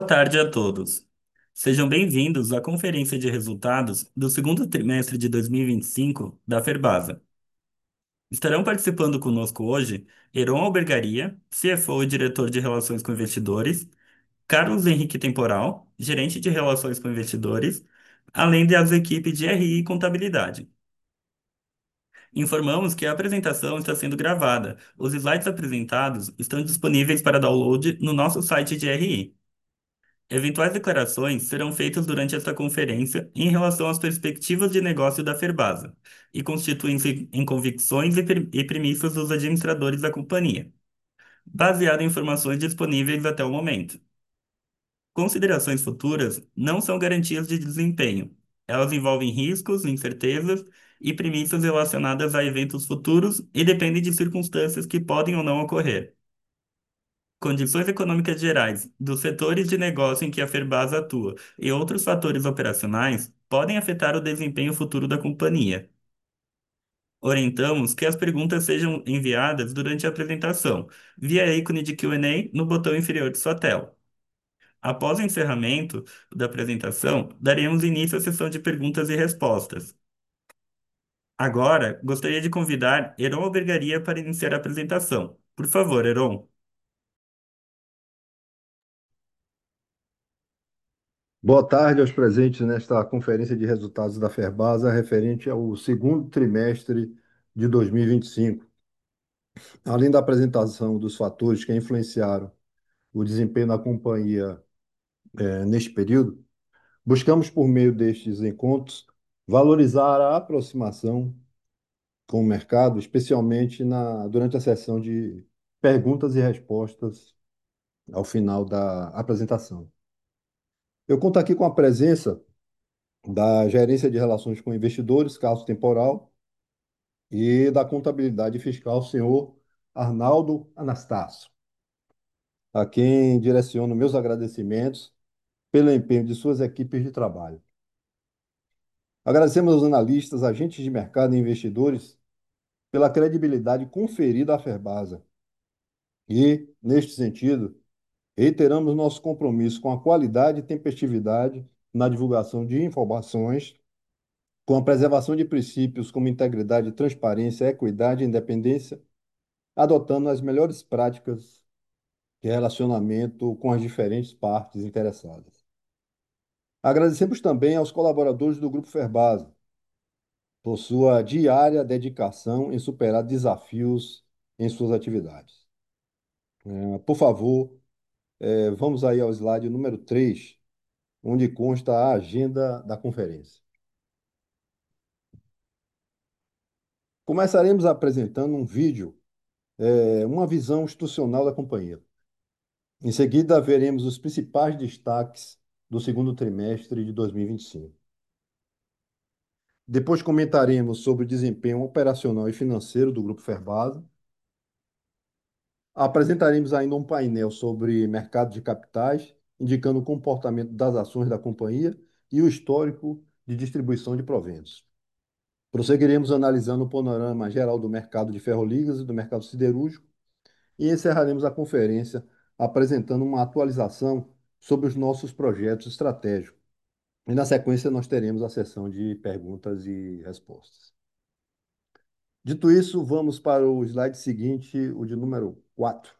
Boa tarde a todos. Sejam bem-vindos à conferência de resultados do segundo trimestre de 2025 da Ferbasa. Estarão participando conosco hoje Heron Albergaria, CFO e diretor de Relações com Investidores, Carlos Henrique Temporal, gerente de Relações com Investidores, além das equipes de RI e Contabilidade. Informamos que a apresentação está sendo gravada. Os slides apresentados estão disponíveis para download no nosso site de RI. Eventuais declarações serão feitas durante esta conferência em relação às perspectivas de negócio da Ferbasa e constituem-se em convicções e premissas dos administradores da companhia, baseado em informações disponíveis até o momento. Considerações futuras não são garantias de desempenho. Elas envolvem riscos, incertezas e premissas relacionadas a eventos futuros e dependem de circunstâncias que podem ou não ocorrer. Condições econômicas gerais dos setores de negócio em que a Ferbasa atua e outros fatores operacionais podem afetar o desempenho futuro da companhia. Orientamos que as perguntas sejam enviadas durante a apresentação, via ícone de Q&A no botão inferior de sua tela. Após o encerramento da apresentação, daremos início à sessão de perguntas e respostas. Agora, gostaria de convidar Heron Albergaria para iniciar a apresentação. Por favor, Heron. Boa tarde aos presentes nesta conferência de resultados da Ferbasa referente ao segundo trimestre de 2025. Além da apresentação dos fatores que influenciaram o desempenho da companhia neste período, buscamos, por meio destes encontros, valorizar a aproximação com o mercado, especialmente durante a sessão de perguntas e respostas ao final da apresentação. Eu conto aqui com a presença da Gerência de Relações com Investidores, Carlos Temporal, e da Contabilidade Fiscal, senhor Arnaldo Anastácio, a quem direciono meus agradecimentos pelo empenho de suas equipes de trabalho. Agradecemos aos analistas, agentes de mercado e investidores pela credibilidade conferida à Ferbasa e, neste sentido, reiteramos nosso compromisso com a qualidade e tempestividade na divulgação de informações, com a preservação de princípios como integridade, transparência, equidade e independência, adotando as melhores práticas de relacionamento com as diferentes partes interessadas. Agradecemos também aos colaboradores do Grupo Ferbasa por sua diária dedicação em superar desafios em suas atividades. Por favor, vamos aí ao slide número 3, onde consta a agenda da conferência. Começaremos apresentando um vídeo, uma visão institucional da companhia. Em seguida, veremos os principais destaques do segundo trimestre de 2025. Depois comentaremos sobre o desempenho operacional e financeiro do Grupo Ferbasa. Apresentaremos ainda um painel sobre mercado de capitais, indicando o comportamento das ações da companhia e o histórico de distribuição de proventos. Prosseguiremos analisando o panorama geral do mercado de ferroligas e do mercado siderúrgico e encerraremos a conferência apresentando uma atualização sobre os nossos projetos estratégicos. E na sequência nós teremos a sessão de perguntas e respostas. Dito isso, vamos para o slide seguinte, o de número 4.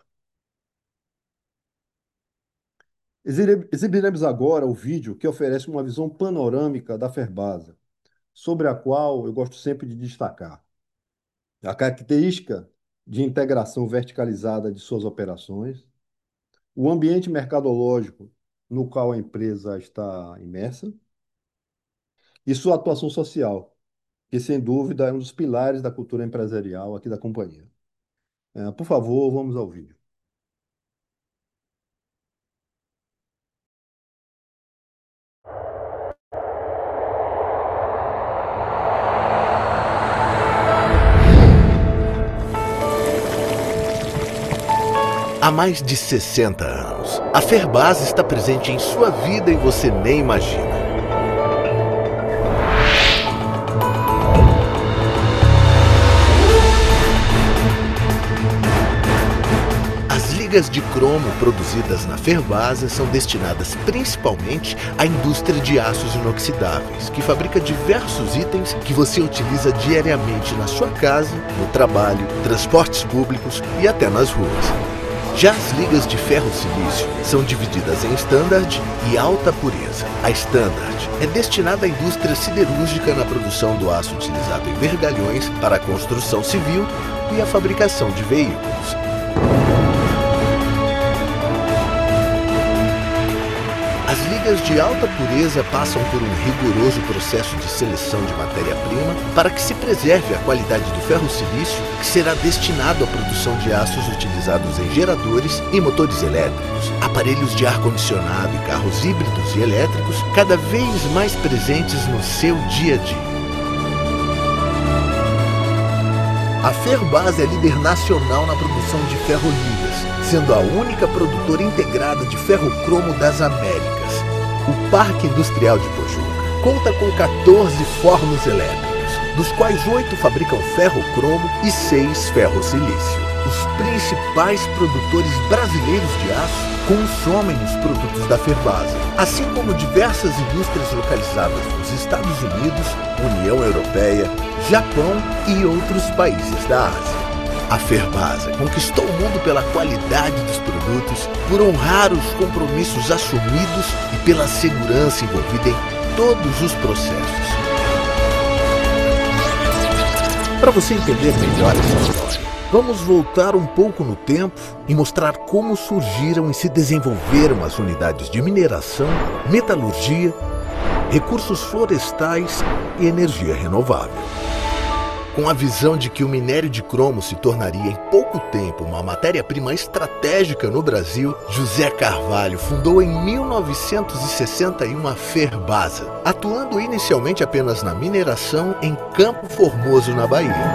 Exibiremos agora o vídeo que oferece uma visão panorâmica da Ferbasa, sobre a qual eu gosto sempre de destacar a característica de integração verticalizada de suas operações, o ambiente mercadológico no qual a empresa está imersa e sua atuação social, que sem dúvida é um dos pilares da cultura empresarial aqui da companhia. Por favor, vamos ao vídeo. Há mais de 60 anos, a Ferbasa está presente em sua vida e você nem imagina. As ligas de cromo produzidas na Ferbasa são destinadas principalmente à indústria de aços inoxidáveis, que fabrica diversos itens que você utiliza diariamente na sua casa, no trabalho, transportes públicos e até nas ruas. Já as ligas de ferro-silício são divididas em standard e alta pureza. A standard é destinada à indústria siderúrgica na produção do aço utilizado em vergalhões para a construção civil e a fabricação de veículos. As ligas de alta pureza passam por um rigoroso processo de seleção de matéria-prima para que se preserve a qualidade do ferro-silício que será destinado à produção de aços utilizados em geradores e motores elétricos, aparelhos de ar-condicionado e carros híbridos e elétricos cada vez mais presentes no seu dia a dia. A Ferbasa é líder nacional na produção de ferroligas, sendo a única produtora integrada de ferro-cromo das Américas. O Parque Industrial de Pojuca conta com 14 fornos elétricos, dos quais 8 fabricam ferro-cromo e 6 ferro-silício. Os principais produtores brasileiros de aço consomem os produtos da Ferbasa, assim como diversas indústrias localizadas nos Estados Unidos, União Europeia, Japão e outros países da Ásia. A Ferbasa conquistou o mundo pela qualidade dos produtos, por honrar os compromissos assumidos e pela segurança envolvida em todos os processos. Para você entender melhor essa história, vamos voltar um pouco no tempo e mostrar como surgiram e se desenvolveram as unidades de mineração, metalurgia, recursos florestais e energia renovável. Com a visão de que o minério de cromo se tornaria em pouco tempo uma matéria-prima estratégica no Brasil, José Carvalho fundou em 1961 a Ferbasa, atuando inicialmente apenas na mineração em Campo Formoso, na Bahia.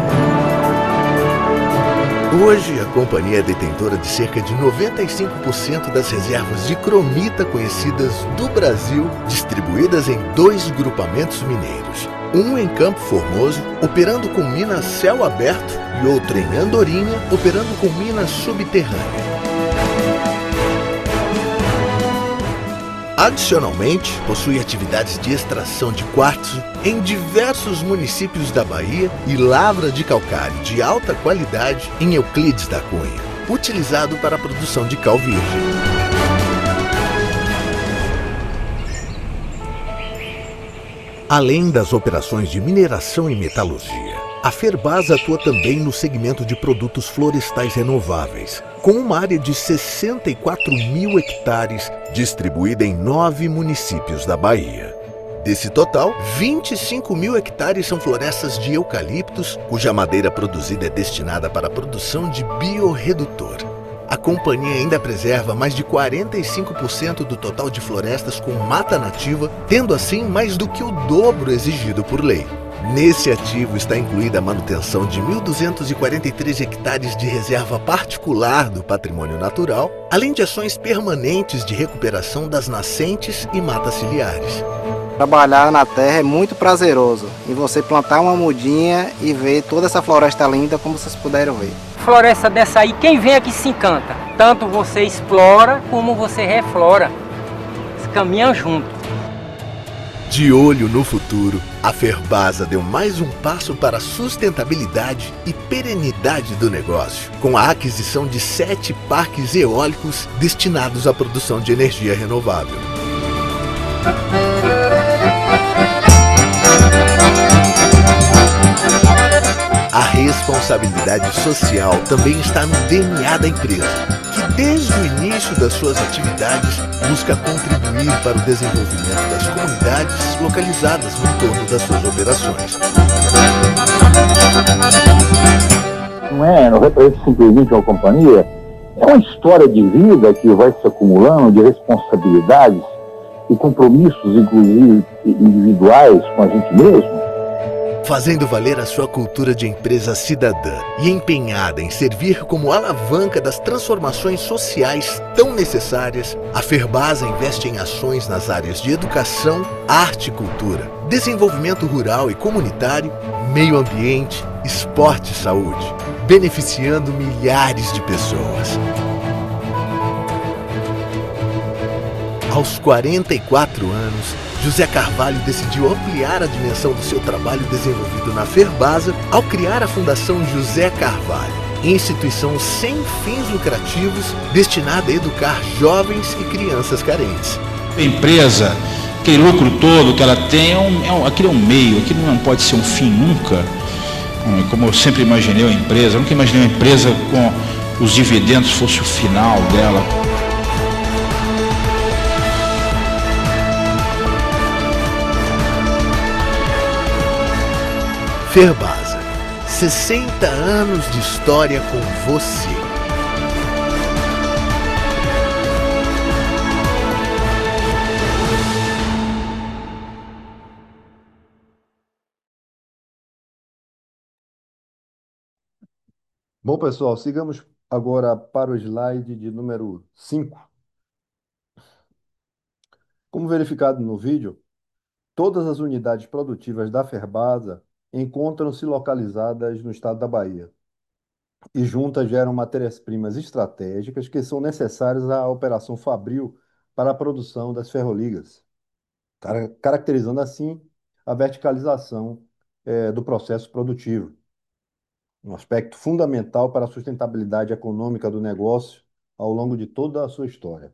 Hoje, a companhia é detentora de cerca de 95% das reservas de cromita conhecidas do Brasil, distribuídas em 2 grupamentos mineiros. Um em Campo Formoso, operando com mina a céu aberto, e outro em Andorinha, operando com mina subterrânea. Adicionalmente, possui atividades de extração de quartzo em diversos municípios da Bahia e lavra de calcário de alta qualidade em Euclides da Cunha, utilizado para a produção de cal virgem. Além das operações de mineração e metalurgia, a Ferbasa atua também no segmento de produtos florestais renováveis, com uma área de 64 mil hectares distribuída em 9 municípios da Bahia. Desse total, 25 mil hectares são florestas de eucaliptos, cuja madeira produzida é destinada para a produção de biorredutor. A companhia ainda preserva mais de 45% do total de florestas com mata nativa, tendo assim mais do que o dobro exigido por lei. Nesse ativo está incluída a manutenção de 1.243 hectares de reserva particular do patrimônio natural, além de ações permanentes de recuperação das nascentes e matas ciliares. Trabalhar na terra é muito prazeroso, e você plantar uma mudinha e ver toda essa floresta linda como vocês puderam ver. Floresta dessa aí, quem vem aqui se encanta. Tanto você explora como você reflora. Eles caminham junto. De olho no futuro, a Ferbasa deu mais um passo para a sustentabilidade e perenidade do negócio, com a aquisição de 7 parques eólicos destinados à produção de energia renovável. A responsabilidade social também está no DNA da empresa, que desde o início das suas atividades busca contribuir para o desenvolvimento das comunidades localizadas no entorno das suas operações. Não representa simplesmente uma companhia, é uma história de vida que vai se acumulando de responsabilidades e compromissos, inclusive individuais, com a gente mesmo. Fazendo valer a sua cultura de empresa cidadã e empenhada em servir como alavanca das transformações sociais tão necessárias, a Ferbasa investe em ações nas áreas de educação, arte e cultura, desenvolvimento rural e comunitário, meio ambiente, esporte e saúde, beneficiando milhares de pessoas. Aos 44 anos, José Carvalho decidiu ampliar a dimensão do seu trabalho desenvolvido na Ferbasa ao criar a Fundação José Carvalho, instituição sem fins lucrativos destinada a educar jovens e crianças carentes. A empresa, aquele lucro todo que ela tem, aquilo é um meio, aquilo não pode ser um fim nunca. Como eu sempre imaginei a empresa, eu nunca imaginei uma empresa com os dividendos fosse o final dela. Ferbasa, 60 anos de história com você. Bom, pessoal, sigamos agora para o slide de número 5. Como verificado no vídeo, todas as unidades produtivas da Ferbasa encontram-se localizadas no estado da Bahia e juntas geram matérias-primas estratégicas que são necessárias à operação fabril para a produção das ferroligas, caracterizando assim a verticalização do processo produtivo, um aspecto fundamental para a sustentabilidade econômica do negócio ao longo de toda a sua história.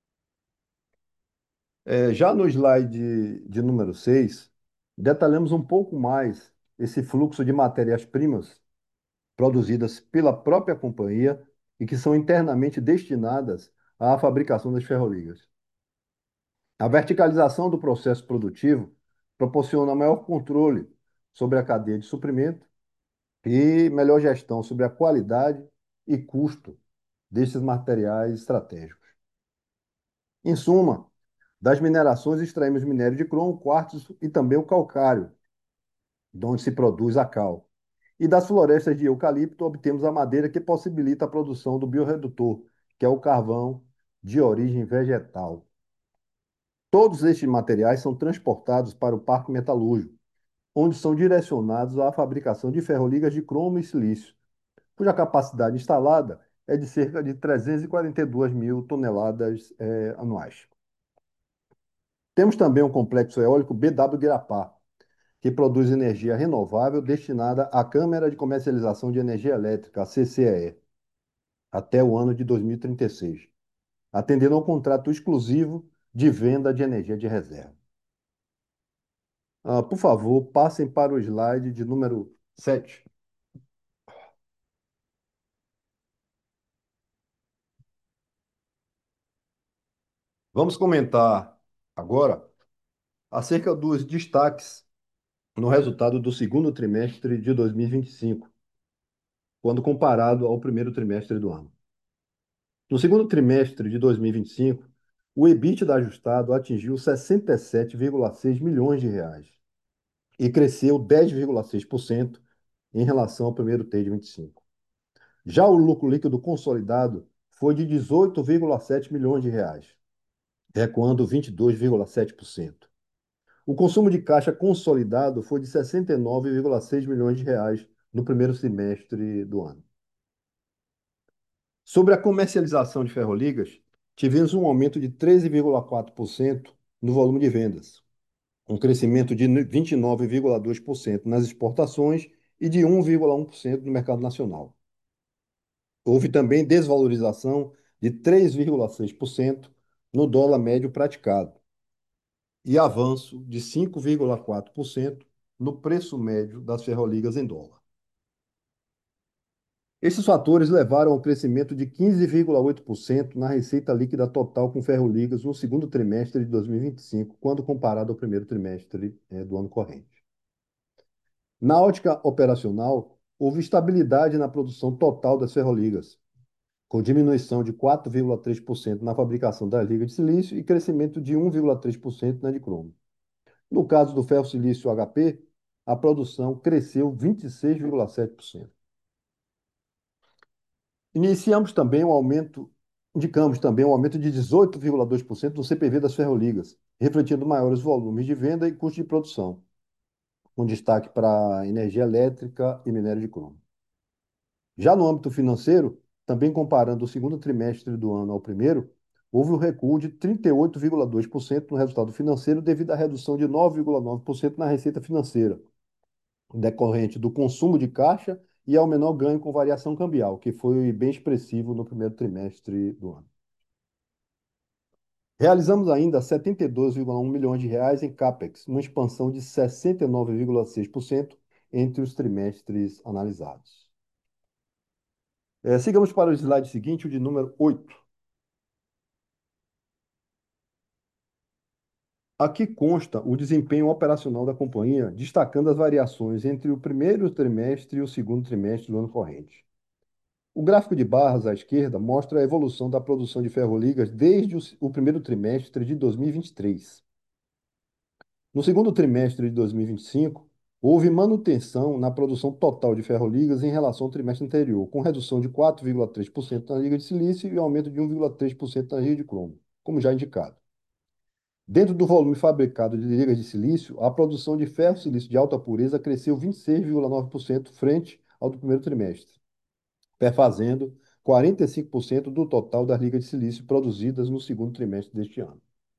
Já no slide de número 6, detalhamos um pouco mais esse fluxo de matérias-primas produzidas pela própria companhia e que são internamente destinadas à fabricação das ferroligas. A verticalização do processo produtivo proporciona maior controle sobre a cadeia de suprimento e melhor gestão sobre a qualidade e custo desses materiais estratégicos. Em suma, das minerações extraímos minério de cromo, quartzo e também o calcário, de onde se produz a cal. E das florestas de eucalipto obtemos a madeira que possibilita a produção do biorredutor, que é o carvão de origem vegetal. Todos estes materiais são transportados para o parque metalúrgico, onde são direcionados à fabricação de ferroligas de cromo e silício, cuja capacidade instalada é de cerca de 342 mil toneladas anuais. Temos também um complexo eólico BW Guirapá, que produz energia renovável destinada à Câmara de Comercialização de Energia Elétrica, a CCEE, até o ano de 2036, atendendo ao contrato exclusivo de venda de energia de reserva. Por favor, passem para o slide de número 7. Vamos comentar agora acerca dos destaques no resultado do segundo trimestre de 2025, quando comparado ao primeiro trimestre do ano. No segundo trimestre de 2025, o EBITDA ajustado atingiu 67,6 milhões de reais e cresceu 10,6% em relação ao primeiro TRI de 25. Já o lucro líquido consolidado foi de 18,7 milhões de reais, recuando 22,7%. O consumo de caixa consolidado foi de 69,6 milhões de reais no primeiro semestre do ano. Sobre a comercialização de ferroligas, tivemos um aumento de 13,4% no volume de vendas, um crescimento de 29,2% nas exportações e de 1,1% no mercado nacional. Houve também desvalorização de 3,6% no dólar médio praticado e avanço de 5,4% no preço médio das ferroligas em dólar. Esses fatores levaram ao crescimento de 15,8% na receita líquida total com ferroligas no segundo trimestre de 2025, quando comparado ao primeiro trimestre do ano corrente. Na ótica operacional, houve estabilidade na produção total das ferroligas, com diminuição de 4,3% na fabricação da liga de silício e crescimento de 1,3% na de cromo. No caso do ferro-silício HP, a produção cresceu 26,7%. Indicamos também um aumento de 18,2% no CPV das ferroligas, refletindo maiores volumes de venda e custo de produção, com destaque para energia elétrica e minério de cromo. Já no âmbito financeiro, também comparando o segundo trimestre do ano ao primeiro, houve um recuo de 38,2% no resultado financeiro devido à redução de 9,9% na receita financeira, decorrente do consumo de caixa e ao menor ganho com variação cambial, que foi bem expressivo no primeiro trimestre do ano. Realizamos ainda 72,1 milhões de reais em CAPEX, uma expansão de 69,6% entre os trimestres analisados. Sigamos para o slide seguinte, o de número 8. Aqui consta o desempenho operacional da companhia, destacando as variações entre o primeiro trimestre e o segundo trimestre do ano corrente. O gráfico de barras à esquerda mostra a evolução da produção de ferroligas desde o primeiro trimestre de 2023. No segundo trimestre de 2025, houve manutenção na produção total de ferroligas em relação ao trimestre anterior, com redução de 4,3% na liga de silício e aumento de 1,3% na liga de cromo, como já indicado. Dentro do volume fabricado de ligas de silício, a produção de ferro-silício de alta pureza cresceu 26,9% frente ao do primeiro trimestre, perfazendo 45% do total das ligas de silício produzidas no segundo trimestre deste ano.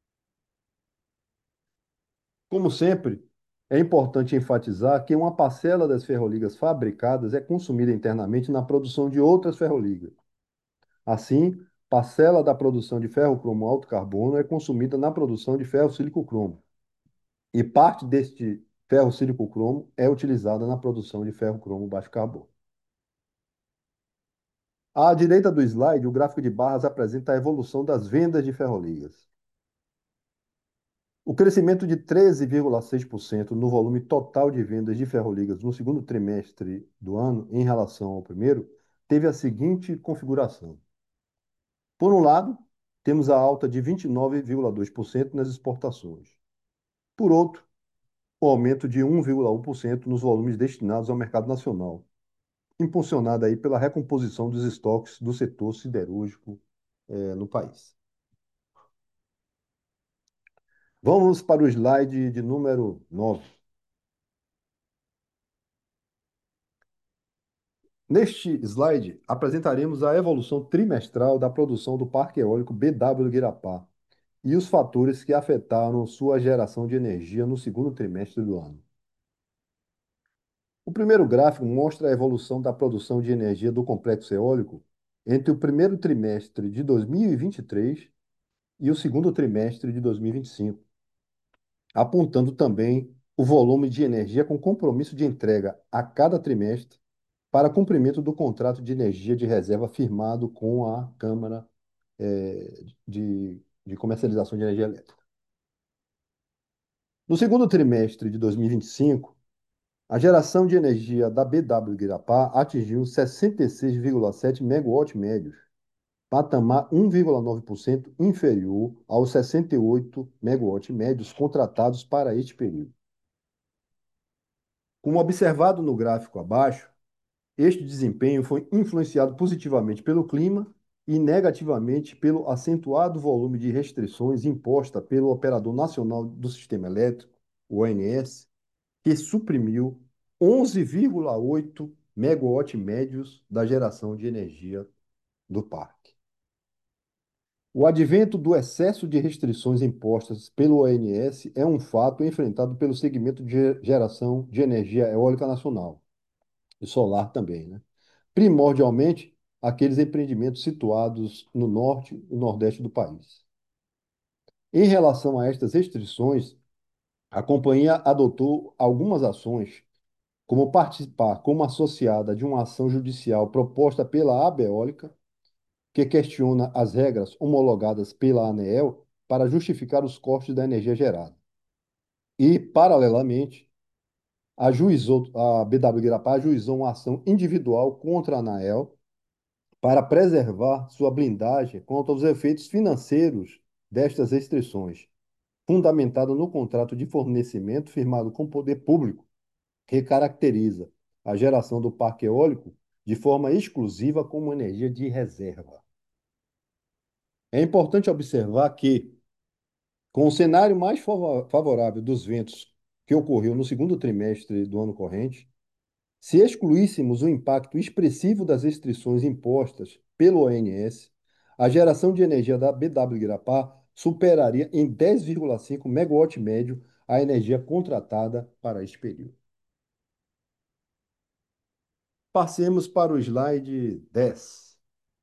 Como sempre, é importante enfatizar que uma parcela das ferroligas fabricadas é consumida internamente na produção de outras ferroligas. Assim, parcela da produção de ferro-cromo alto carbono é consumida na produção de ferro-sílico-cromo. E parte deste ferro-sílico-cromo é utilizada na produção de ferro-cromo baixo carbono. À direita do slide, o gráfico de barras apresenta a evolução das vendas de ferroligas. O crescimento de 13,6% no volume total de vendas de ferroligas no segundo trimestre do ano, em relação ao primeiro, teve a seguinte configuração. Por um lado, temos a alta de 29,2% nas exportações. Por outro, o aumento de 1,1% nos volumes destinados ao mercado nacional, impulsionada aí pela recomposição dos estoques do setor siderúrgico no país. Vamos para o slide de número 9. Neste slide, apresentaremos a evolução trimestral da produção do Parque Eólico BW Guirapá e os fatores que afetaram sua geração de energia no segundo trimestre do ano. O primeiro gráfico mostra a evolução da produção de energia do complexo eólico entre o primeiro trimestre de 2023 e o segundo trimestre de 2025, apontando também o volume de energia com compromisso de entrega a cada trimestre para cumprimento do contrato de energia de reserva firmado com a Câmara de Comercialização de Energia Elétrica. No segundo trimestre de 2025, a geração de energia da BW Guirapá atingiu 66,7 megawatts médios, patamar 1,9% inferior aos 68 megawatts médios contratados para este período. Como observado no gráfico abaixo, este desempenho foi influenciado positivamente pelo clima e negativamente pelo acentuado volume de restrições imposta pelo Operador Nacional do Sistema Elétrico, o ONS, que suprimiu 11,8 megawatts médios da geração de energia do parque. O advento do excesso de restrições impostas pelo ONS é um fato enfrentado pelo segmento de geração de energia eólica nacional e solar também, né? Primordialmente aqueles empreendimentos situados no norte e nordeste do país. Em relação a estas restrições, a companhia adotou algumas ações, como participar como associada de uma ação judicial proposta pela Abeéolica, que questiona as regras homologadas pela ANEEL para justificar os custos da energia gerada. E, paralelamente, a BW Guirapá ajuizou uma ação individual contra a ANEEL para preservar sua blindagem quanto aos efeitos financeiros destas restrições, fundamentada no contrato de fornecimento firmado com o poder público, que caracteriza a geração do parque eólico de forma exclusiva como energia de reserva. É importante observar que, com o cenário mais favorável dos ventos que ocorreu no segundo trimestre do ano corrente, se excluíssemos o impacto expressivo das restrições impostas pelo ONS, a geração de energia da BW Guirapá superaria em 10,5 megawatt médio a energia contratada para este período. Passemos para o slide 10.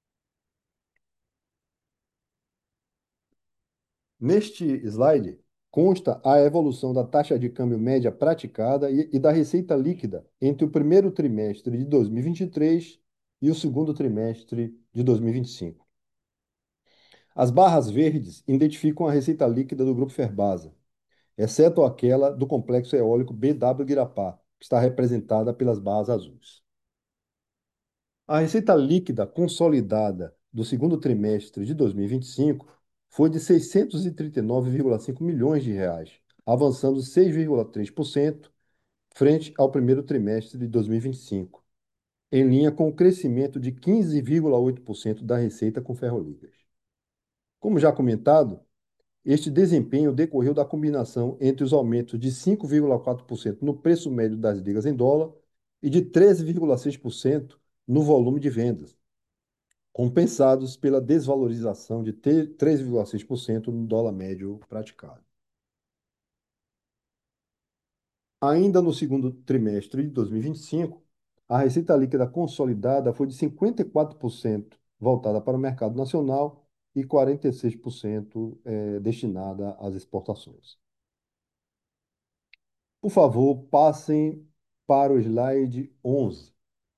Neste slide, consta a evolução da taxa de câmbio média praticada e da receita líquida entre o primeiro trimestre de 2023 e o segundo trimestre de 2025. As barras verdes identificam a receita líquida do Grupo Ferbasa, exceto aquela do complexo eólico BW Guirapá, que está representada pelas barras azuis. A receita líquida consolidada do segundo trimestre de 2025 foi de 639,5 milhões de reais, avançando 6,3% frente ao primeiro trimestre de 2025, em linha com o crescimento de 15,8% da receita com ferroligas. Como já comentado, este desempenho decorreu da combinação entre os aumentos de 5,4% no preço médio das ligas em dólar e de 13,6% no volume de vendas, compensados pela desvalorização de 3,6% no dólar médio praticado. Ainda no segundo trimestre de 2025, a receita líquida consolidada foi de 54% voltada para o mercado nacional e 46% destinada às exportações. Por favor, passem para o slide 11.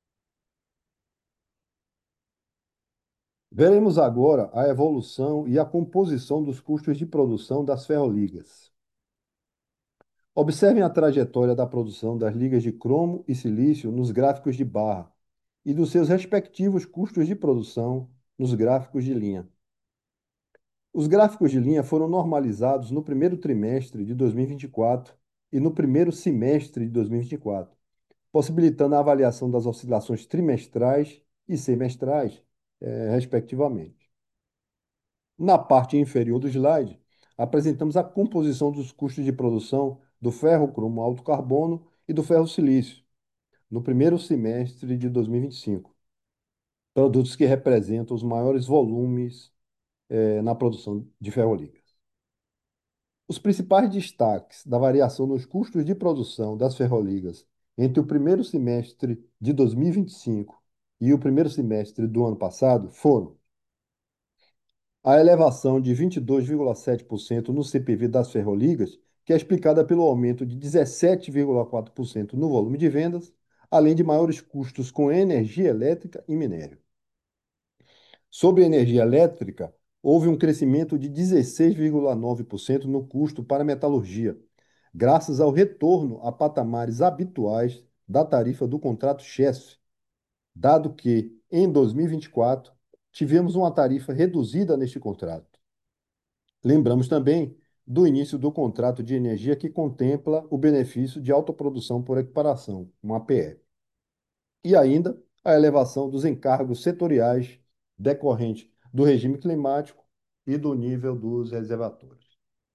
Veremos agora a evolução e a composição dos custos de produção das ferroligas. Observem a trajetória da produção das ligas de cromo e silício nos gráficos de barra e dos seus respectivos custos de produção nos gráficos de linha. Os gráficos de linha foram normalizados no primeiro trimestre de 2024 e no primeiro semestre de 2024, possibilitando a avaliação das oscilações trimestrais e semestrais, respectivamente. Na parte inferior do slide, apresentamos a composição dos custos de produção do ferro-cromo alto carbono e do ferro-silício no primeiro semestre de 2025, produtos que representam os maiores volumes na produção de ferroligas. Os principais destaques da variação nos custos de produção das ferroligas entre o primeiro semestre de 2025 e o primeiro semestre do ano passado foram a elevação de 22,7% no CPV das ferroligas, que é explicada pelo aumento de 17,4% no volume de vendas, além de maiores custos com energia elétrica e minério. Sobre energia elétrica, houve um crescimento de 16,9% no custo para metalurgia, graças ao retorno a patamares habituais da tarifa do contrato CHESF, dado que, em 2024, tivemos uma tarifa reduzida neste contrato. Lembramos também do início do contrato de energia que contempla o benefício de autoprodução por equiparação, um APE. E ainda a elevação dos encargos setoriais decorrente do regime climático e do nível dos reservatórios.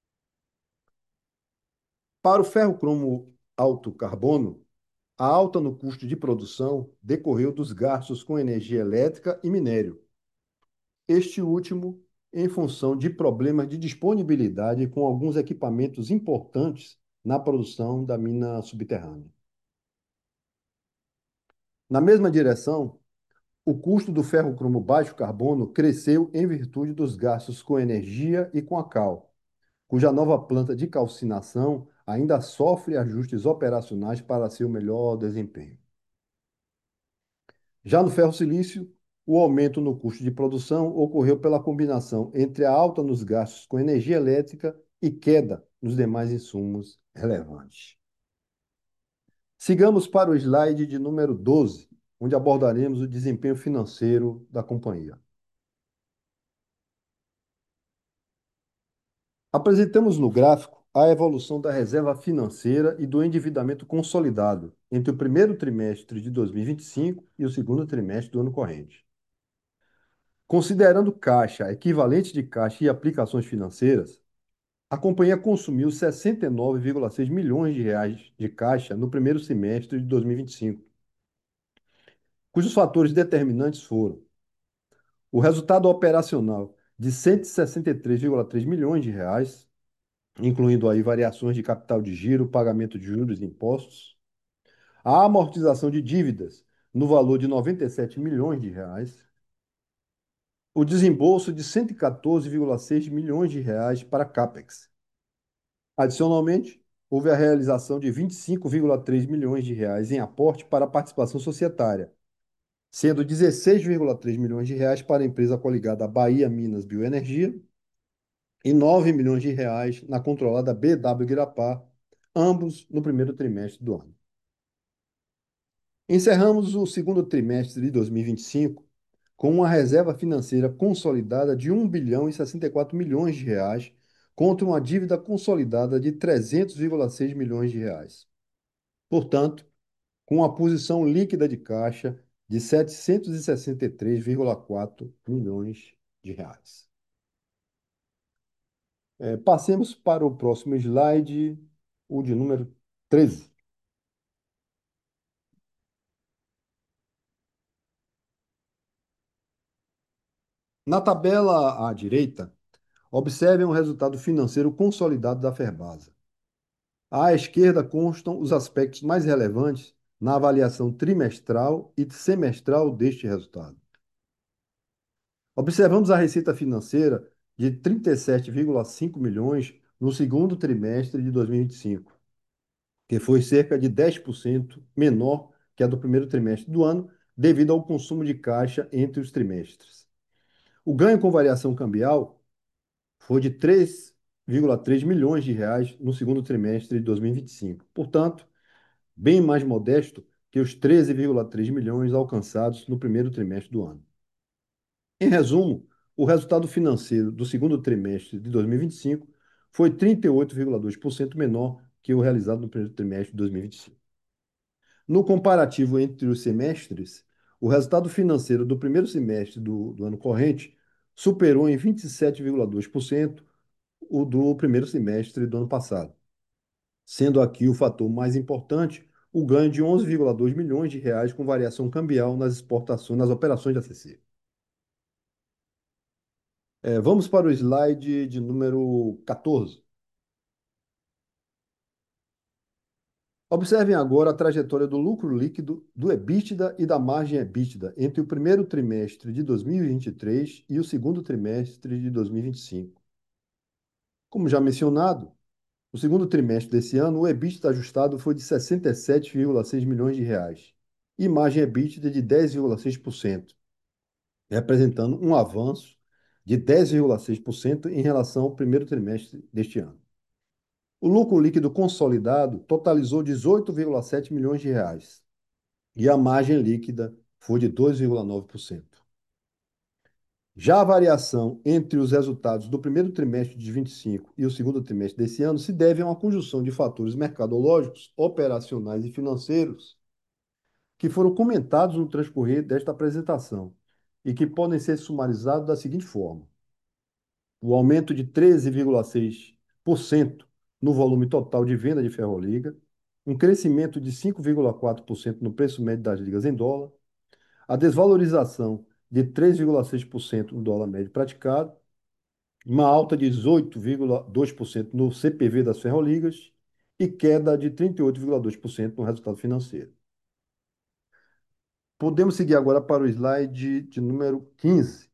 Para o ferro-cromo alto carbono, a alta no custo de produção decorreu dos gastos com energia elétrica e minério. Este último, em função de problemas de disponibilidade com alguns equipamentos importantes na produção da mina subterrânea. Na mesma direção, o custo do ferro-cromo baixo carbono cresceu em virtude dos gastos com energia e com a cal, cuja nova planta de calcinação ainda sofre ajustes operacionais para seu melhor desempenho. Já no ferro-silício, o aumento no custo de produção ocorreu pela combinação entre a alta nos gastos com energia elétrica e queda nos demais insumos relevantes. Sigamos para o slide de número 12, onde abordaremos o desempenho financeiro da companhia. Apresentamos no gráfico a evolução da reserva financeira e do endividamento consolidado entre o primeiro trimestre de 2025 e o segundo trimestre do ano corrente. Considerando caixa, equivalente de caixa e aplicações financeiras, a companhia consumiu 69,6 milhões de reais de caixa no primeiro semestre de 2025, cujos fatores determinantes foram O resultado operacional de 163,3 milhões de reais, incluindo aí variações de capital de giro, pagamento de juros e impostos, a amortização de dívidas no valor de 97 milhões de reais, o desembolso de 114,6 milhões de reais para CAPEX. Adicionalmente, houve a realização de 25,3 milhões de reais em aporte para a participação societária, sendo 16,3 milhões de reais para a empresa coligada à Bahia Minas Bioenergia e 9 milhões de reais na controlada BW Guirapá, ambos no primeiro trimestre do ano. Encerramos o segundo trimestre de 2025 com uma reserva financeira consolidada de 1 bilhão e 64 milhões de reais contra uma dívida consolidada de 300,6 milhões de reais. Portanto, com uma posição líquida de caixa de 763,4 milhões de reais. Passemos para o próximo slide, o de número 13. Na tabela à direita, observem o resultado financeiro consolidado da Ferbasa. À esquerda constam os aspectos mais relevantes na avaliação trimestral e semestral deste resultado. Observamos a receita financeira de 37,5 milhões no segundo trimestre de 2025, que foi cerca de 10% menor que a do primeiro trimestre do ano, devido ao consumo de caixa entre os trimestres. O ganho com variação cambial foi de 3,3 milhões de reais no segundo trimestre de 2025. Portanto, bem mais modesto que os 13,3 milhões alcançados no primeiro trimestre do ano. Em resumo, o resultado financeiro do segundo trimestre de 2025 foi 38,2% menor que o realizado no primeiro trimestre de 2025. No comparativo entre os semestres, o resultado financeiro do primeiro semestre do ano corrente superou em 27,2% o do primeiro semestre do ano passado, sendo aqui o fator mais importante o ganho de 11,2 milhões de reais com variação cambial nas exportações, nas operações da CC. Vamos para o slide de número 14. Observem agora a trajetória do lucro líquido, do EBITDA e da margem EBITDA entre o primeiro trimestre de 2023 e o segundo trimestre de 2025. Como já mencionado, no segundo trimestre desse ano, o EBITDA ajustado foi de 67,6 milhões de reais e margem EBITDA de 10,6%, representando um avanço de 10,6% em relação ao primeiro trimestre deste ano. O lucro líquido consolidado totalizou 18,7 milhões de reais e a margem líquida foi de 2,9%. Já a variação entre os resultados do primeiro trimestre de 25 e o segundo trimestre desse ano se deve a uma conjunção de fatores mercadológicos, operacionais e financeiros que foram comentados no transcorrer desta apresentação e que podem ser sumarizados da seguinte forma: o aumento de 13,6% no volume total de venda de ferroliga, um crescimento de 5,4% no preço médio das ligas em dólar, a desvalorização de 3,6% no dólar médio praticado, uma alta de 18,2% no CPV das ferroligas e queda de 38,2% no resultado financeiro. Podemos seguir agora para o slide de número 15.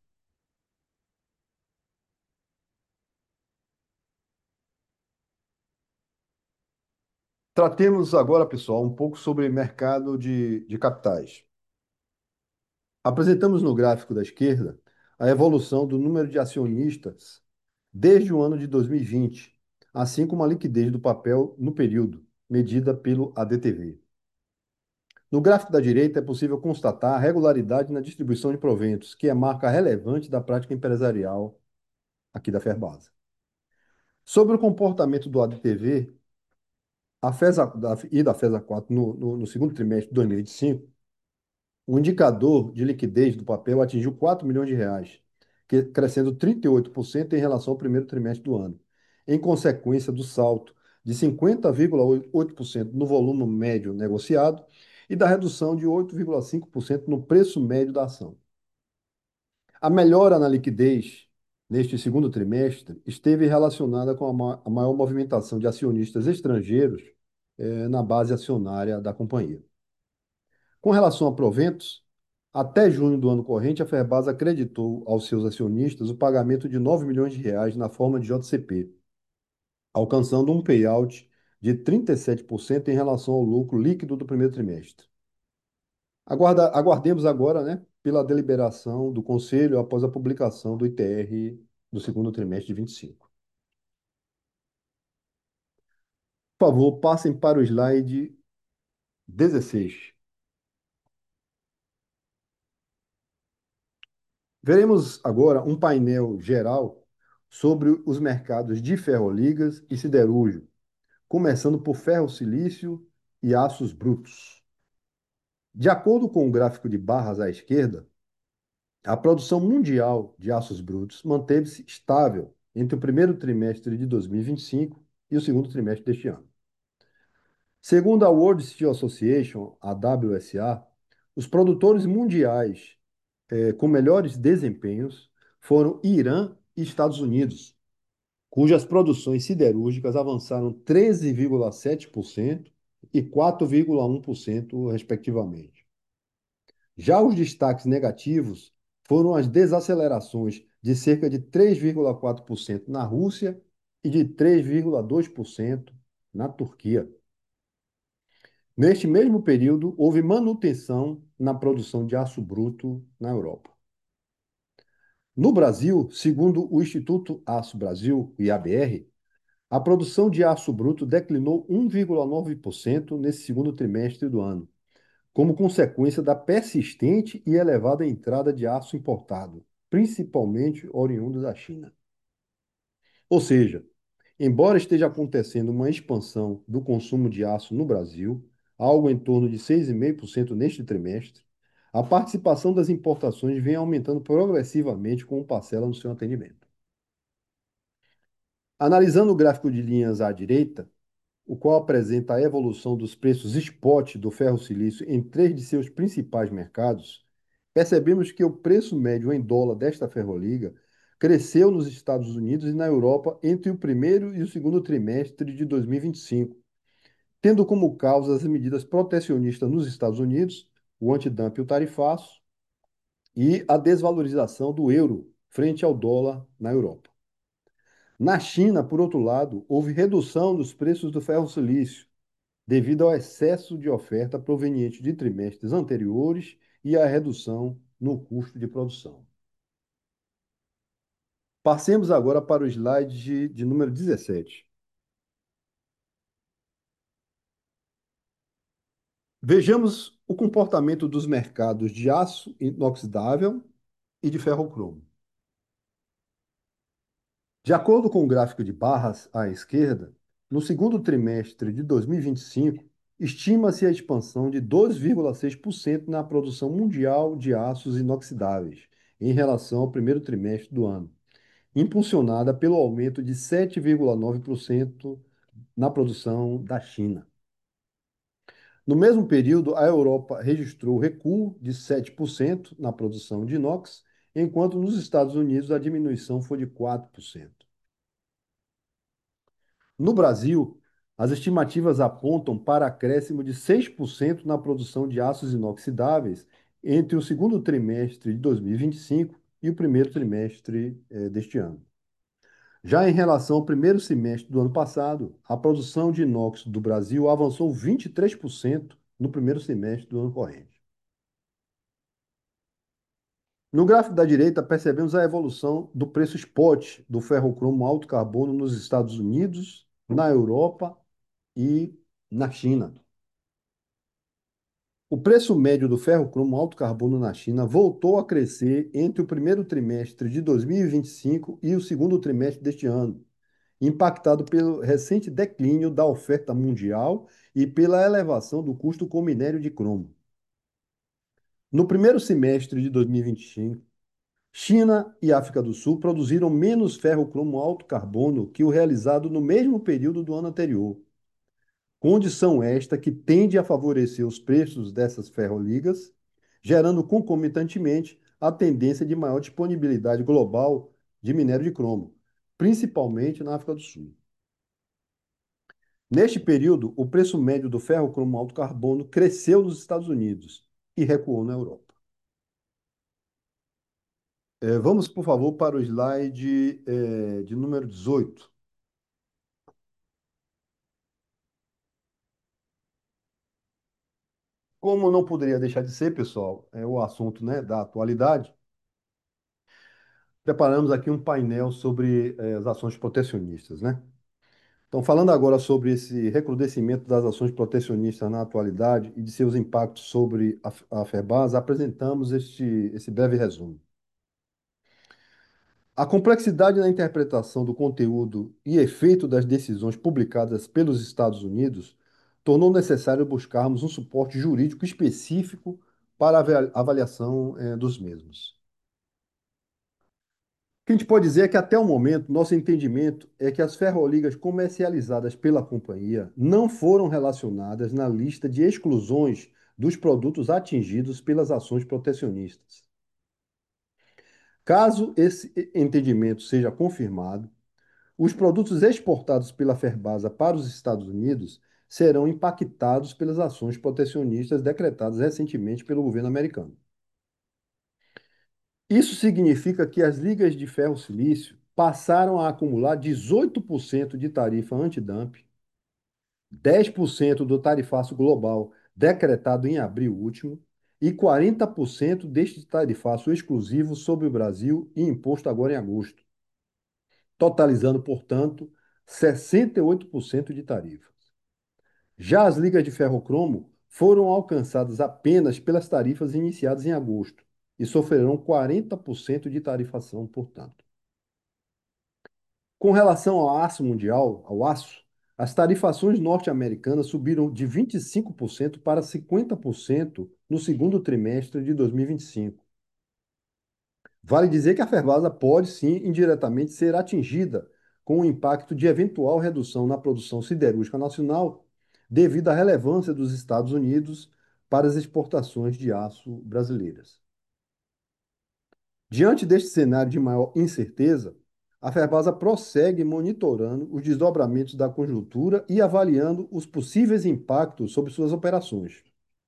Tratemos agora, pessoal, um pouco sobre mercado de capitais. Apresentamos no gráfico da esquerda a evolução do número de acionistas desde o ano de 2020, assim como a liquidez do papel no período, medida pelo ADTV. No gráfico da direita é possível constatar a regularidade na distribuição de proventos, que é marca relevante da prática empresarial aqui da Ferbasa. Sobre o comportamento do ADTV e da FESA 4 no segundo trimestre de 2025, o indicador de liquidez do papel atingiu 4 milhões de reais, crescendo 38% em relação ao primeiro trimestre do ano, em consequência do salto de 50,8% no volume médio negociado e da redução de 8,5% no preço médio da ação. A melhora na liquidez neste segundo trimestre esteve relacionada com a maior movimentação de acionistas estrangeiros na base acionária da companhia. Com relação a proventos, até junho do ano corrente, a Ferbasa acreditou aos seus acionistas o pagamento de R$ 9 milhões na forma de JCP, alcançando um payout de 37% em relação ao lucro líquido do primeiro trimestre. Aguardemos agora, né, pela deliberação do Conselho após a publicação do ITR do segundo trimestre de 25. Por favor, passem para o slide 16. Veremos agora um painel geral sobre os mercados de ferroligas e siderúrgico, começando por ferro-silício e aços brutos. De acordo com o gráfico de barras à esquerda, a produção mundial de aços brutos manteve-se estável entre o primeiro trimestre de 2025 e o segundo trimestre deste ano. Segundo a World Steel Association, a WSA, os produtores mundiais com melhores desempenhos foram Irã e Estados Unidos, cujas produções siderúrgicas avançaram 13,7% e 4,1%, respectivamente. Já os destaques negativos foram as desacelerações de cerca de 3,4% na Rússia e de 3,2% na Turquia. Neste mesmo período, houve manutenção na produção de aço bruto na Europa. No Brasil, segundo o Instituto Aço Brasil, IABR, a produção de aço bruto declinou 1,9% nesse segundo trimestre do ano, como consequência da persistente e elevada entrada de aço importado, principalmente oriundo da China. Ou seja, embora esteja acontecendo uma expansão do consumo de aço no Brasil, algo em torno de 6,5% neste trimestre, a participação das importações vem aumentando progressivamente com parcela no seu atendimento. Analisando o gráfico de linhas à direita, o qual apresenta a evolução dos preços spot do ferro-silício em três de seus principais mercados, percebemos que o preço médio em dólar desta ferroliga cresceu nos Estados Unidos e na Europa entre o primeiro e o segundo trimestre de 2025, tendo como causa as medidas protecionistas nos Estados Unidos, o antidumping tarifaço e a desvalorização do euro frente ao dólar na Europa. Na China, por outro lado, houve redução dos preços do ferro-silício, devido ao excesso de oferta proveniente de trimestres anteriores e à redução no custo de produção. Passemos agora para o slide de número 17. Vejamos o comportamento dos mercados de aço inoxidável e de ferrocromo. De acordo com o gráfico de barras à esquerda, no segundo trimestre de 2025, estima-se a expansão de 2,6% na produção mundial de aços inoxidáveis, em relação ao primeiro trimestre do ano, impulsionada pelo aumento de 7,9% na produção da China. No mesmo período, a Europa registrou recuo de 7% na produção de inox, enquanto nos Estados Unidos a diminuição foi de 4%. No Brasil, as estimativas apontam para acréscimo de 6% na produção de aços inoxidáveis entre o segundo trimestre de 2025 e o primeiro trimestre deste ano. Já em relação ao primeiro semestre do ano passado, a produção de inox do Brasil avançou 23% no primeiro semestre do ano corrente. No gráfico da direita, percebemos a evolução do preço spot do ferrocromo alto carbono nos Estados Unidos, na Europa e na China. O preço médio do ferrocromo alto carbono na China voltou a crescer entre o primeiro trimestre de 2025 e o segundo trimestre deste ano, impactado pelo recente declínio da oferta mundial e pela elevação do custo com minério de cromo. No primeiro semestre de 2025, China e África do Sul produziram menos ferrocromo alto carbono que o realizado no mesmo período do ano anterior. Condição esta que tende a favorecer os preços dessas ferroligas, gerando concomitantemente a tendência de maior disponibilidade global de minério de cromo, principalmente na África do Sul. Neste período, o preço médio do ferro-cromo alto carbono cresceu nos Estados Unidos e recuou na Europa. Vamos, por favor, para o slide de número 18. Como não poderia deixar de ser, pessoal, é o assunto, né, da atualidade, preparamos aqui um painel sobre as ações protecionistas, né? Então, falando agora sobre esse recrudescimento das ações protecionistas na atualidade e de seus impactos sobre a Ferbasa, apresentamos esse breve resumo. A complexidade na interpretação do conteúdo e efeito das decisões publicadas pelos Estados Unidos tornou necessário buscarmos um suporte jurídico específico para a avaliação, dos mesmos. O que a gente pode dizer é que, até o momento, nosso entendimento é que as ferroligas comercializadas pela companhia não foram relacionadas na lista de exclusões dos produtos atingidos pelas ações protecionistas. Caso esse entendimento seja confirmado, os produtos exportados pela Ferbasa para os Estados Unidos serão impactados pelas ações protecionistas decretadas recentemente pelo governo americano. Isso significa que as ligas de ferro-silício passaram a acumular 18% de tarifa antidumping, 10% do tarifaço global decretado em abril último e 40% deste tarifaço exclusivo sobre o Brasil e imposto agora em agosto, totalizando, portanto, 68% de tarifa. Já as ligas de ferrocromo foram alcançadas apenas pelas tarifas iniciadas em agosto e sofrerão 40% de tarifação, portanto. Com relação ao aço mundial, ao aço, as tarifações norte-americanas subiram de 25% para 50% no segundo trimestre de 2025. Vale dizer que a Ferbasa pode, sim, indiretamente ser atingida com o impacto de eventual redução na produção siderúrgica nacional, devido à relevância dos Estados Unidos para as exportações de aço brasileiras. Diante deste cenário de maior incerteza, a Ferbasa prossegue monitorando os desdobramentos da conjuntura e avaliando os possíveis impactos sobre suas operações.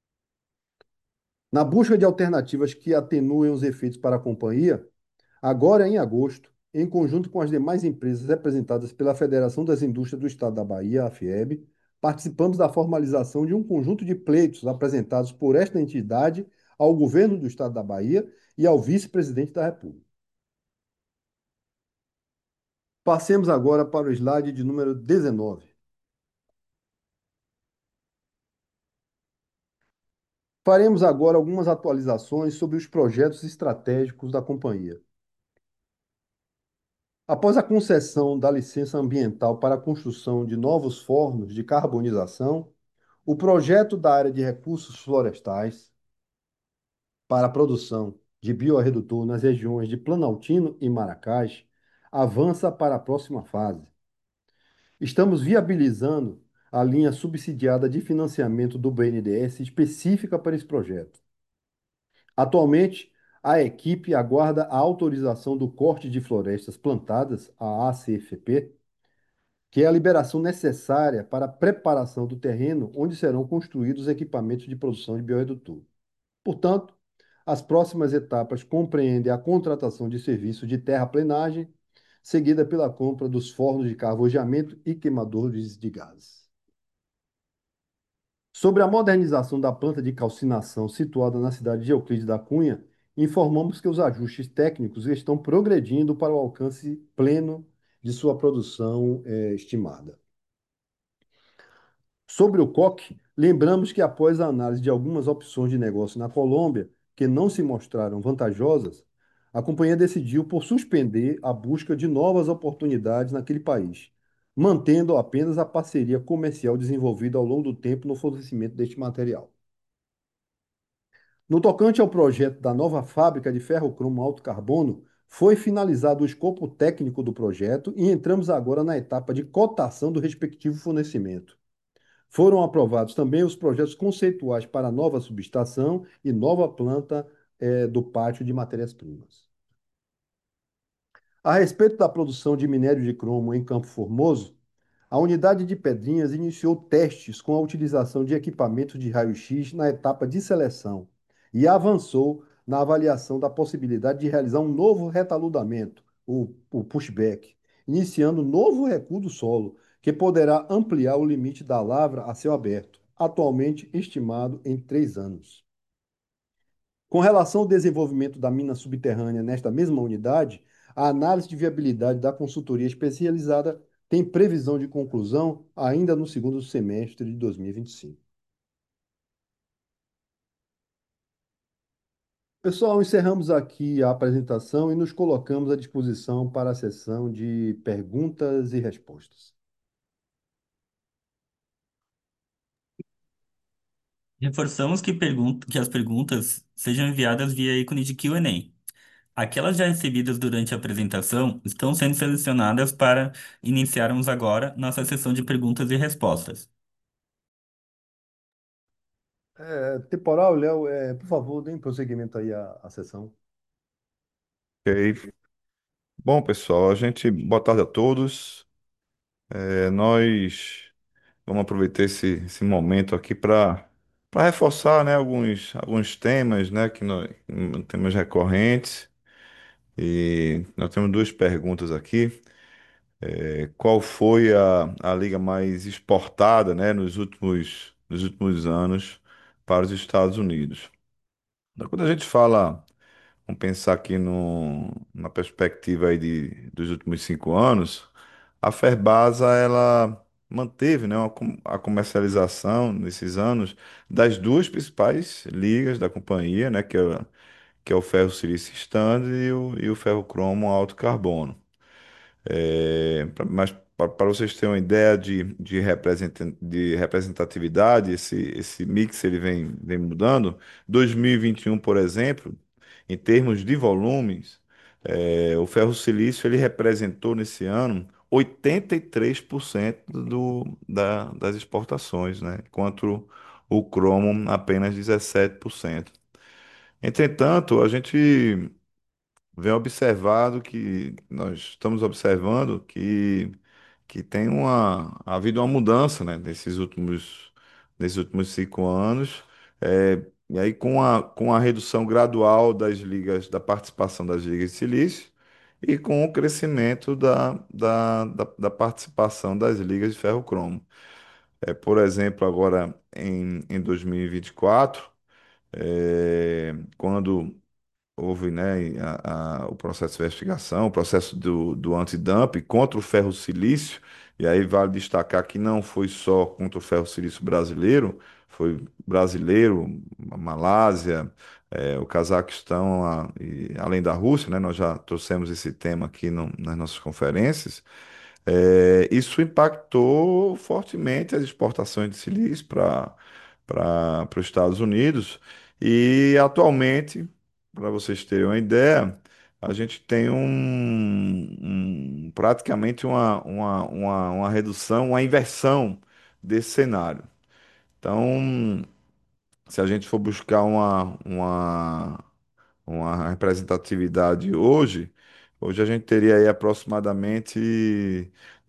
Na busca de alternativas que atenuem os efeitos para a companhia, agora em agosto, em conjunto com as demais empresas representadas pela Federação das Indústrias do Estado da Bahia, a FIEB, participamos da formalização de um conjunto de pleitos apresentados por esta entidade ao governo do Estado da Bahia e ao vice-presidente da República. Passemos agora para o slide de número 19. Faremos agora algumas atualizações sobre os projetos estratégicos da companhia. Após a concessão da licença ambiental para a construção de novos fornos de carbonização, o projeto da área de recursos florestais para a produção de biorredutor nas regiões de Planaltino e Maracás avança para a próxima fase. Estamos viabilizando a linha subsidiada de financiamento do BNDES específica para esse projeto. Atualmente, a equipe aguarda a autorização do corte de florestas plantadas, a ACFP, que é a liberação necessária para a preparação do terreno onde serão construídos os equipamentos de produção de biorredutor. Portanto, as próximas etapas compreendem a contratação de serviço de terraplenagem, seguida pela compra dos fornos de carvogeamento e queimadores de gases. Sobre a modernização da planta de calcinação situada na cidade de Euclides da Cunha, informamos que os ajustes técnicos estão progredindo para o alcance pleno de sua produção estimada. Sobre o coque, lembramos que, após a análise de algumas opções de negócio na Colômbia, que não se mostraram vantajosas, a companhia decidiu por suspender a busca de novas oportunidades naquele país, mantendo apenas a parceria comercial desenvolvida ao longo do tempo no fornecimento deste material. No tocante ao projeto da nova fábrica de ferro-cromo alto carbono, foi finalizado o escopo técnico do projeto e entramos agora na etapa de cotação do respectivo fornecimento. Foram aprovados também os projetos conceituais para a nova subestação e nova planta do pátio de matérias-primas. A respeito da produção de minério de cromo em Campo Formoso, a unidade de Pedrinhas iniciou testes com a utilização de equipamentos de raio-x na etapa de seleção e avançou na avaliação da possibilidade de realizar um novo retaludamento, o pushback, iniciando novo recuo do solo, que poderá ampliar o limite da lavra a céu aberto, atualmente estimado em 3 anos. Com relação ao desenvolvimento da mina subterrânea nesta mesma unidade, a análise de viabilidade da consultoria especializada tem previsão de conclusão ainda no segundo semestre de 2025. Pessoal, encerramos aqui a apresentação e nos colocamos à disposição para a sessão de perguntas e respostas. Reforçamos que as perguntas sejam enviadas via ícone de Q&A. Aquelas já recebidas durante a apresentação estão sendo selecionadas para iniciarmos agora nossa sessão de perguntas e respostas. Temporal, Léo, por favor, deem prosseguimento aí à sessão. Ok. Bom, pessoal, boa tarde a todos. Nós vamos aproveitar esse momento aqui para reforçar, né, alguns temas, né, temas recorrentes. E nós temos duas perguntas aqui. Qual foi a liga mais exportada, né, nos últimos anos para os Estados Unidos? Então, quando a gente fala, vamos pensar aqui na perspectiva aí dos últimos 5 anos, a Ferbasa, ela manteve, né, a comercialização nesses anos das duas principais ligas da companhia, né, que é o ferro silício standard e o ferro cromo alto carbono. Mas para vocês terem uma ideia de representatividade, esse mix ele vem mudando. 2021, por exemplo, em termos de volumes, o ferro silício ele representou nesse ano 83% das exportações, né? Enquanto o cromo apenas 17%. Entretanto, a gente vem observado que nós estamos observando que tem havido uma mudança, né, nesses últimos 5 anos, e aí com a redução gradual da participação das ligas de silício e com o crescimento da participação das ligas de ferro-cromo. Por exemplo, agora em 2024, quando houve, né, o processo de investigação, o processo do antidumping contra o ferro-silício, e aí vale destacar que não foi só contra o ferro-silício brasileiro, foi brasileiro, a Malásia, o Cazaquistão, além da Rússia, né, nós já trouxemos esse tema aqui nas nossas conferências. Isso impactou fortemente as exportações de silício para os Estados Unidos, e atualmente, para vocês terem uma ideia, a gente tem praticamente uma redução, uma inversão desse cenário. Então, se a gente for buscar uma representatividade hoje a gente teria aí aproximadamente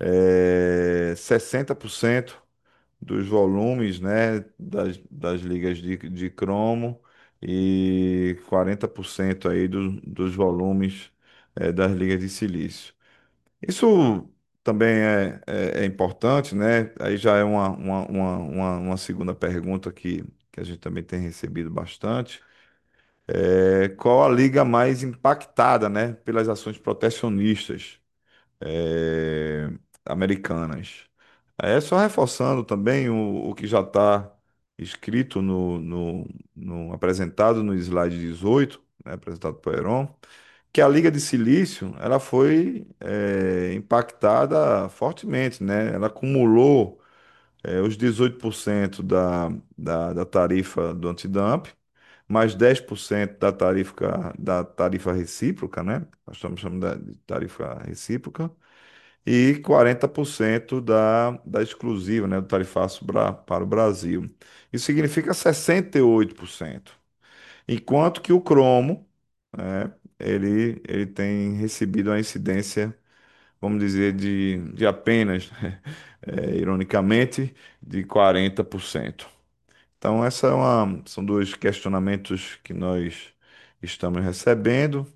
60% dos volumes, né, das ligas de cromo e 40% aí dos volumes das ligas de silício. Isso também é importante, né? Aí já é uma segunda pergunta que a gente também tem recebido bastante. Qual a liga mais impactada, né, pelas ações protecionistas eh, americanas? Só reforçando também o que já está escrito apresentado no slide 18, né, apresentado por Heron, que a Liga de Silício ela foi impactada fortemente, né? Ela acumulou os 18% da tarifa do antidumping, mais 10% da tarifa recíproca, né? Nós estamos chamando de tarifa recíproca, e 40% da exclusiva, né, do tarifaço para o Brasil. Isso significa 68%. enquanto que o cromo, né, ele tem recebido uma incidência, vamos dizer, de apenas, ironicamente, de 40%. Então, são dois questionamentos que nós estamos recebendo.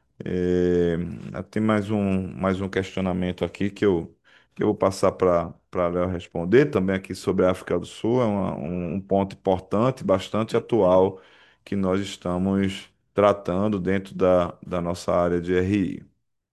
Tem mais um questionamento aqui que eu vou passar para Léo responder também aqui sobre a África do Sul. É um ponto importante, bastante atual, que nós estamos tratando dentro da nossa área de RI.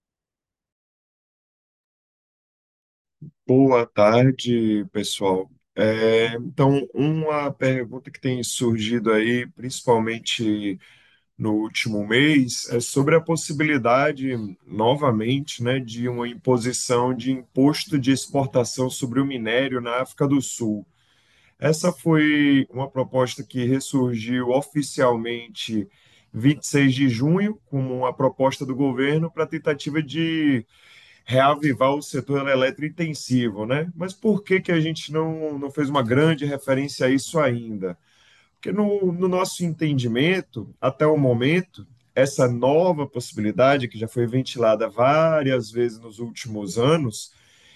Boa tarde, pessoal. Então, uma pergunta que tem surgido aí, principalmente no último mês, é sobre a possibilidade, novamente, né, de uma imposição de imposto de exportação sobre o minério na África do Sul. Essa foi uma proposta que ressurgiu oficialmente 26 de junho, como uma proposta do governo para tentativa de reavivar o setor eletrointensivo, né? Mas por que que a gente não fez uma grande referência a isso ainda? Porque no nosso entendimento, até o momento, essa nova possibilidade, que já foi ventilada várias vezes nos últimos anos,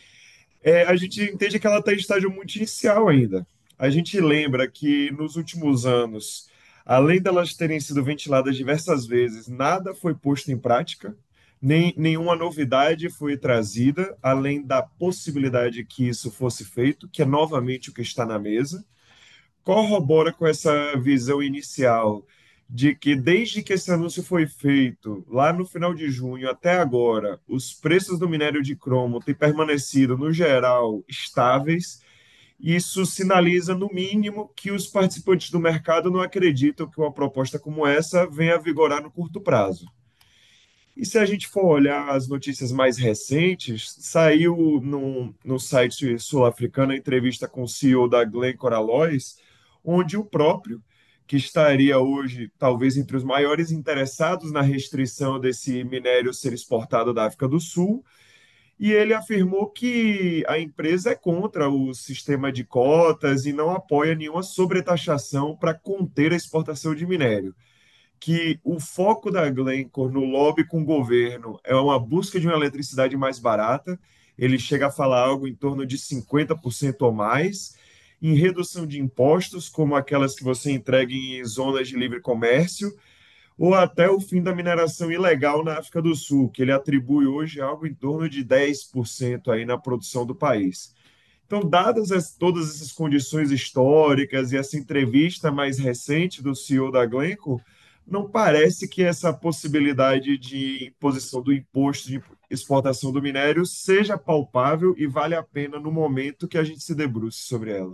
a gente entende que ela está em estágio muito inicial ainda. A gente lembra que nos últimos anos, além delas terem sido ventiladas diversas vezes, nada foi posto em prática, nenhuma novidade foi trazida, além da possibilidade que isso fosse feito, que é novamente o que está na mesa. Corrobora com essa visão inicial de que, desde que esse anúncio foi feito, lá no final de junho até agora, os preços do minério de cromo têm permanecido, no geral, estáveis. Isso sinaliza, no mínimo, que os participantes do mercado não acreditam que uma proposta como essa venha a vigorar no curto prazo. E se a gente for olhar as notícias mais recentes, saiu no site sul-africano a entrevista com o CEO da Glencore Alloys, onde o próprio, que estaria hoje talvez entre os maiores interessados na restrição desse minério ser exportado da África do Sul, e ele afirmou que a empresa é contra o sistema de cotas e não apoia nenhuma sobretaxação para conter a exportação de minério, que o foco da Glencore no lobby com o governo é uma busca de uma eletricidade mais barata. Ele chega a falar algo em torno de 50% ou mais, em redução de impostos, como aquelas que você entrega em zonas de livre comércio, ou até o fim da mineração ilegal na África do Sul, que ele atribui hoje algo em torno de 10% aí na produção do país. Então, todas essas condições históricas e essa entrevista mais recente do CEO da Glencore, não parece que essa possibilidade de imposição do imposto de exportação do minério seja palpável e vale a pena no momento que a gente se debruce sobre ela.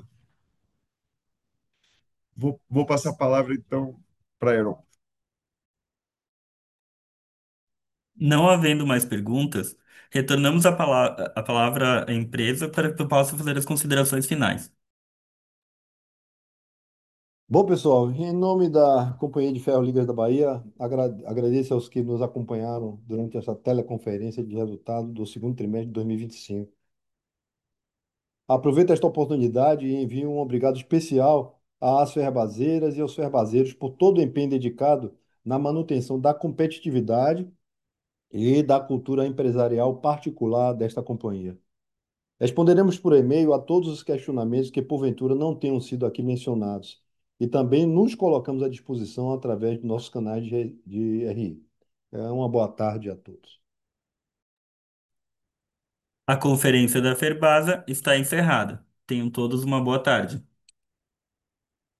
Vou passar a palavra, então, para a Heron. Não havendo mais perguntas, retornamos a palavra à empresa para que eu possa fazer as considerações finais. Bom, pessoal, em nome da Companhia de Ferro Ligas da Bahia, agradeço aos que nos acompanharam durante essa teleconferência de resultado do segundo trimestre de 2025. Aproveito esta oportunidade e envio um obrigado especial às ferbaseiras e aos ferbaseiros por todo o empenho dedicado na manutenção da competitividade e da cultura empresarial particular desta companhia. Responderemos por e-mail a todos os questionamentos que porventura não tenham sido aqui mencionados e também nos colocamos à disposição através dos nossos canais de RI. Uma boa tarde a todos. A conferência da Ferbasa está encerrada. Tenham todos uma boa tarde.